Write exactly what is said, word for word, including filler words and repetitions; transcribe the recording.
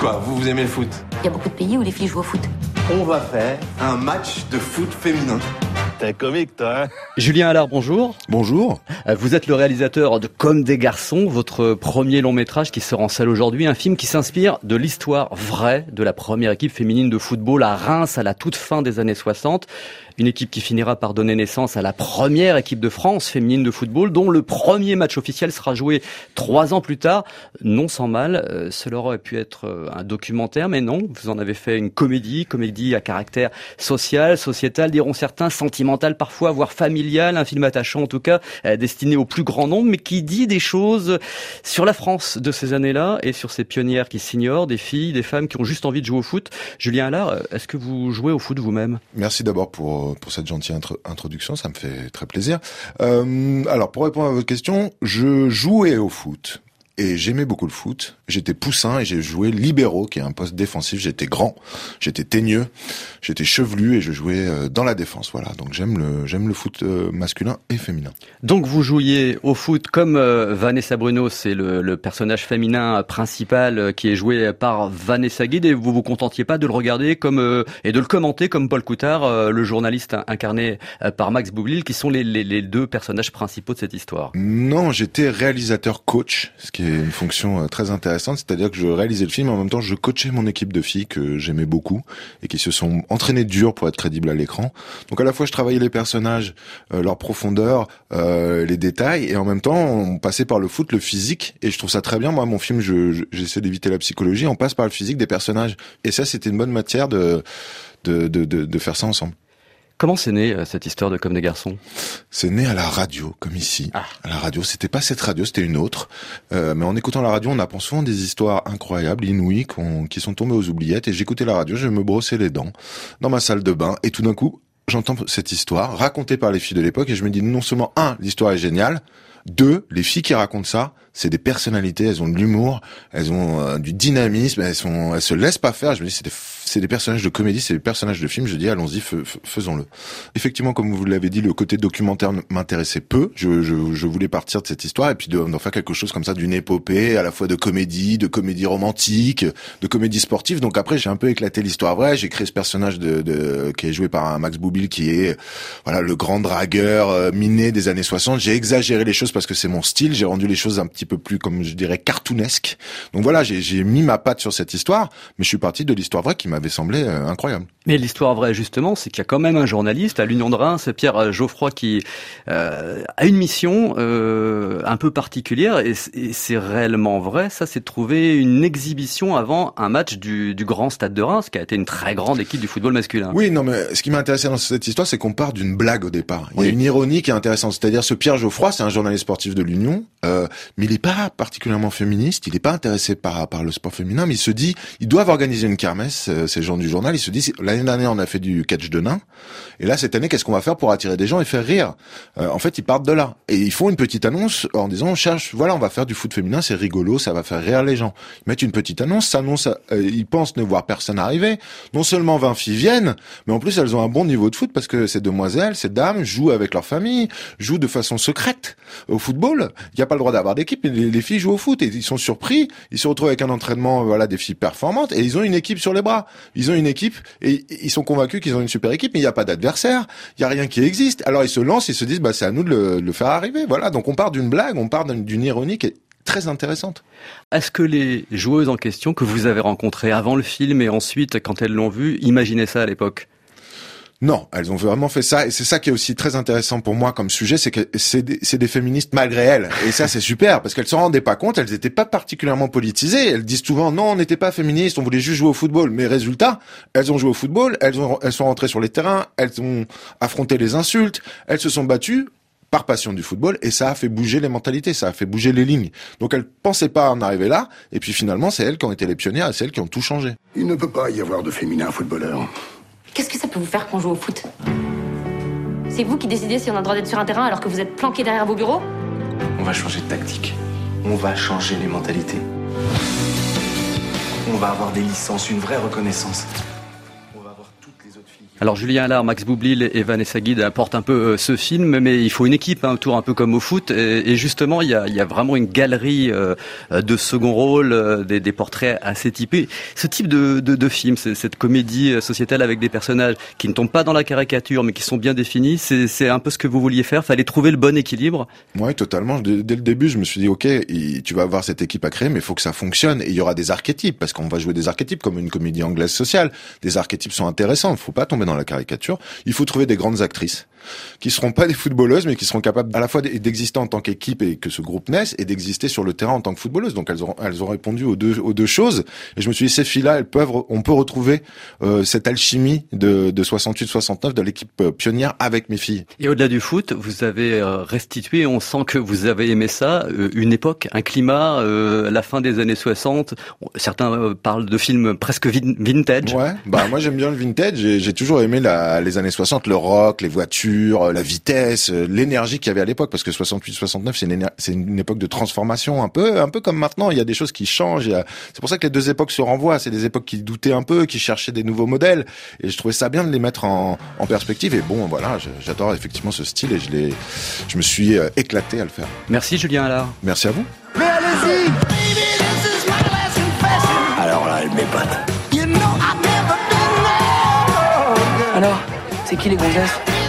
Quoi, vous, vous aimez le foot? Il y a beaucoup de pays où les filles jouent au foot. On va faire un match de foot féminin. T'es comique, toi, hein? Julien Allard, bonjour. Bonjour. Vous êtes le réalisateur de Comme des garçons, votre premier long métrage qui sort en salle aujourd'hui, un film qui s'inspire de l'histoire vraie de la première équipe féminine de football à Reims à la toute fin des années soixante. Une équipe qui finira par donner naissance à la première équipe de France féminine de football, dont le premier match officiel sera joué trois ans plus tard. Non sans mal, euh, cela aurait pu être euh, un documentaire, mais non, vous en avez fait une comédie, comédie à caractère social, sociétal, diront certains, sentimental parfois, voire familial, un film attachant en tout cas, euh, destiné au plus grand nombre, mais qui dit des choses sur la France de ces années-là et sur ces pionnières qui s'ignorent, des filles, des femmes qui ont juste envie de jouer au foot. Julien Allard, est-ce que vous jouez au foot vous-même? Merci d'abord pour pour cette gentille intro- introduction, ça me fait très plaisir. Euh, alors, pour répondre à votre question, je jouais au foot. Et j'aimais beaucoup le foot. J'étais poussin et j'ai joué libéro, qui est un poste défensif. J'étais grand, j'étais teigneux, j'étais chevelu et je jouais dans la défense. Voilà. Donc j'aime le j'aime le foot masculin et féminin. Donc vous jouiez au foot comme euh, Vanessa Bruno, c'est le, le personnage féminin principal euh, qui est joué par Vanessa Guide, et vous vous contentiez pas de le regarder comme euh, et de le commenter comme Paul Coutard, euh, le journaliste incarné euh, par Max Boublil, qui sont les, les, les deux personnages principaux de cette histoire. Non, j'étais réalisateur coach, ce qui est une fonction très intéressante, c'est-à-dire que je réalisais le film et en même temps je coachais mon équipe de filles que j'aimais beaucoup et qui se sont entraînées dur pour être crédibles à l'écran. Donc à la fois je travaillais les personnages, euh, leur profondeur, euh, les détails, et en même temps on passait par le foot, le physique, et je trouve ça très bien. Moi mon film, je, je, j'essaie d'éviter la psychologie, on passe par le physique des personnages, et ça c'était une bonne matière de de de de, de faire ça ensemble. Comment c'est né euh, cette histoire de Comme des garçons? C'est né à la radio, comme ici. Ah. À la radio, c'était pas cette radio, c'était une autre. Euh, mais en écoutant la radio, on apprend souvent des histoires incroyables, inouïes, qu'on, qui sont tombées aux oubliettes. Et j'écoutais la radio, je me brossais les dents dans ma salle de bain. Et tout d'un coup, j'entends cette histoire racontée par les filles de l'époque. Et je me dis, non seulement, un, l'histoire est géniale. Deux, les filles qui racontent ça, c'est des personnalités, elles ont de l'humour, elles ont euh, du dynamisme, elles sont, elles se laissent pas faire. Je me dis, c'est des, c'est des personnages de comédie, c'est des personnages de film. Je dis, allons-y, f- f- faisons-le. Effectivement, comme vous l'avez dit, le côté documentaire m'intéressait peu. Je, je, je voulais partir de cette histoire et puis de, d'en faire quelque chose comme ça, d'une épopée, à la fois de comédie, de comédie romantique, de comédie sportive. Donc après, j'ai un peu éclaté l'histoire vraie. J'ai créé ce personnage de, de qui est joué par un Max Boublil, qui est, voilà, le grand dragueur euh, miné des années soixante. J'ai exagéré les choses parce que c'est mon style. J'ai rendu les choses un petit peu plus, comme je dirais, cartoonesques. Donc voilà, j'ai, j'ai mis ma patte sur cette histoire, mais je suis parti de l'histoire vraie qui m'avait semblé euh, incroyable. Mais l'histoire vraie, justement, c'est qu'il y a quand même un journaliste à l'Union de Reims, Pierre Geoffroy, qui euh, a une mission euh, un peu particulière, et, et c'est réellement vrai. Ça, c'est de trouver une exhibition avant un match du, du grand Stade de Reims, qui a été une très grande équipe du football masculin. Oui, non, mais ce qui m'a intéressé dans cette histoire, c'est qu'on part d'une blague au départ. Il y a Oui. une ironie qui est intéressante. C'est-à-dire, ce Pierre Geoffroy, c'est un journaliste sportif de l'Union, euh, mais il est pas particulièrement féministe, il est pas intéressé par, par le sport féminin, mais il se dit, ils doivent organiser une kermesse, euh, ces gens du journal, ils se disent, l'année dernière, on a fait du catch de nains, et là, cette année, qu'est-ce qu'on va faire pour attirer des gens et faire rire? Euh, en fait, ils partent de là. Et ils font une petite annonce en disant, on cherche, voilà, on va faire du foot féminin, c'est rigolo, ça va faire rire les gens. Ils mettent une petite annonce, ça annonce, euh, ils pensent ne voir personne arriver. Non seulement vingt filles viennent, mais en plus, elles ont un bon niveau de foot parce que ces demoiselles, ces dames jouent avec leur famille, jouent de façon secrète au football. Il n'y a pas le droit d'avoir d'équipe, mais les, les filles jouent au foot et ils sont surpris. Ils se retrouvent avec un entraînement, voilà, des filles performantes, et ils ont une équipe sur les bras. Ils ont une équipe et ils sont convaincus qu'ils ont une super équipe, mais il n'y a pas d'adversaire, il n'y a rien qui existe. Alors ils se lancent, ils se disent, bah c'est à nous de le, de le faire arriver. Voilà, donc on part d'une blague, on part d'une, d'une ironie qui est très intéressante. Est-ce que les joueuses en question que vous avez rencontrées avant le film et ensuite, quand elles l'ont vu, imaginaient ça à l'époque? Non, elles ont vraiment fait ça, et c'est ça qui est aussi très intéressant pour moi comme sujet, c'est que c'est des, c'est des féministes malgré elles, et ça c'est super, parce qu'elles s'en rendaient pas compte, elles étaient pas particulièrement politisées, elles disent souvent non, on n'était pas féministes, on voulait juste jouer au football, mais résultat, elles ont joué au football, elles ont, elles sont rentrées sur les terrains, elles ont affronté les insultes, elles se sont battues par passion du football, et ça a fait bouger les mentalités, ça a fait bouger les lignes. Donc elles pensaient pas en arriver là, et puis finalement c'est elles qui ont été les pionnières, et c'est elles qui ont tout changé. Il ne peut pas y avoir de féminin footballeur. Qu'est-ce que ça peut vous faire qu'on joue au foot? C'est vous qui décidez si on a le droit d'être sur un terrain alors que vous êtes planqué derrière vos bureaux? On va changer de tactique. On va changer les mentalités. On va avoir des licences, une vraie reconnaissance. On va avoir toutes les autres filles. Alors Julien Allard, Max Boublil et Vanessa Guide apportent un peu euh, ce film, mais il faut une équipe hein, autour, un peu comme au foot. Et, et justement, il y a, il y a vraiment une galerie euh, de second rôle, euh, des, des portraits assez typés. Ce type de, de, de film, c'est, cette comédie sociétale avec des personnages qui ne tombent pas dans la caricature, mais qui sont bien définis, c'est, c'est un peu ce que vous vouliez faire. Fallait trouver le bon équilibre. Oui, totalement. Dès, dès le début, je me suis dit, ok, tu vas avoir cette équipe à créer, mais il faut que ça fonctionne. Et il y aura des archétypes, parce qu'on va jouer des archétypes comme une comédie anglaise sociale. Des archétypes sont intéressants. Il ne faut pas tomber dans la caricature. Il faut trouver des grandes actrices qui seront pas des footballeuses, mais qui seront capables à la fois d'exister en tant qu'équipe et que ce groupe naisse, et d'exister sur le terrain en tant que footballeuses. Donc elles ont elles ont répondu aux deux aux deux choses. Et je me suis dit, ces filles-là, elles peuvent, on peut retrouver euh, cette alchimie de de soixante-huit soixante-neuf de l'équipe pionnière avec mes filles. Et au-delà du foot, vous avez restitué, on sent que vous avez aimé ça, une époque, un climat, euh, la fin des années soixante. Certains parlent de films presque vintage. Ouais, bah moi j'aime bien le vintage. J'ai, j'ai toujours aimé la, les années soixante, le rock, les voitures, la vitesse, l'énergie qu'il y avait à l'époque, parce que soixante-huit soixante-neuf c'est une, c'est une époque de transformation, un peu un peu comme maintenant. Il y a des choses qui changent. Il y a, c'est pour ça que les deux époques se renvoient. C'est des époques qui doutaient un peu, qui cherchaient des nouveaux modèles, et je trouvais ça bien de les mettre en, en perspective. Et bon, voilà, j'adore effectivement ce style, et je l'ai, je me suis éclaté à le faire. Merci Julien Allard. Merci à vous. Mais allez-y! Alors là, elle m'épate. Alors, c'est qui les gonzesses?